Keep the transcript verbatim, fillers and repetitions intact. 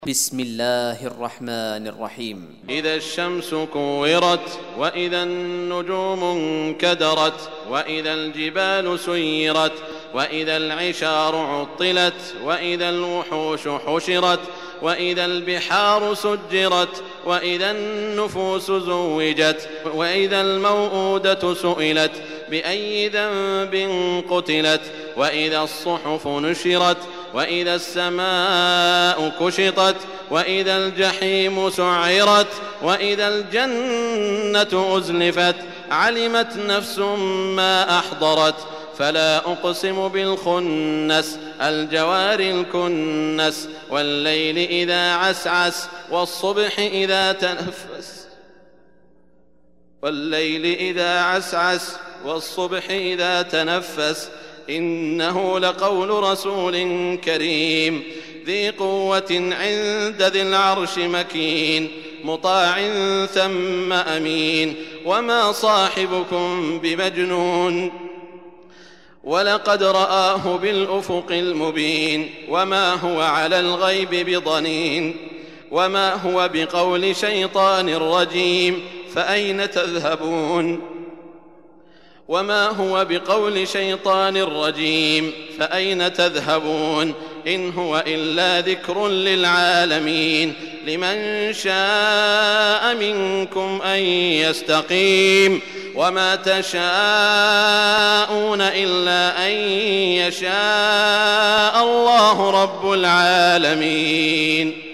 بسم الله الرحمن الرحيم. إذا الشمس كورت وإذا النجوم انكدرت وإذا الجبال سيرت وإذا العشار عطلت وإذا الوحوش حشرت وإذا البحار سجرت وإذا النفوس زوجت وإذا الموءودة سئلت بأي ذنب قتلت وإذا الصحف نشرت وإذا السماء كشطت وإذا الجحيم سعرت وإذا الجنة أزلفت علمت نفس ما أحضرت فلا أقسم بالخنس الجوار الكنس والليل إذا عسعس والصبح إذا تنفس والليل إذا عسعس والصبح إذا تنفس إنه لقول رسول كريم ذي قوة عند ذي العرش مكين مطاع ثم أمين وما صاحبكم بمجنون ولقد رآه بالأفق المبين وما هو على الغيب بضنين وما هو بقول شيطان رجيم فأين تذهبون وما هو بقول شيطان رجيم فأين تذهبون إن هو إلا ذكر للعالمين لمن شاء منكم أن يستقيم وما تشاءون إلا أن يشاء الله رب العالمين.